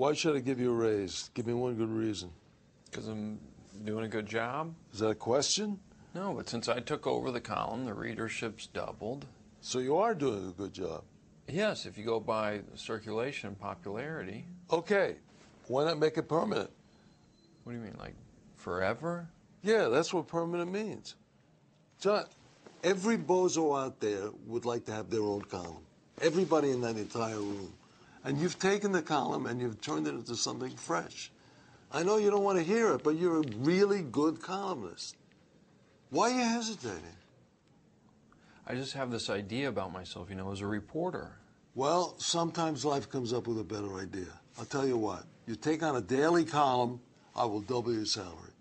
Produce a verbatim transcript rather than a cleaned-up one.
Why should I give you a raise? Give me one good reason. Because I'm doing a good job? Is that a question? No, but since I took over the column, the readership's doubled. So you are doing a good job? Yes, if you go by circulation and popularity. Okay. Why not make it permanent? What do you mean, like forever? Yeah, that's what permanent means. John, every bozo out there would like to have their own column. Everybody in that entire room. And you've taken the column and you've turned it into something fresh. I know you don't want to hear it, but you're a really good columnist. Why are you hesitating? I just have this idea about myself, you know, as a reporter. Well, sometimes life comes up with a better idea. I'll tell you what, you take on a daily column, I will double your salary.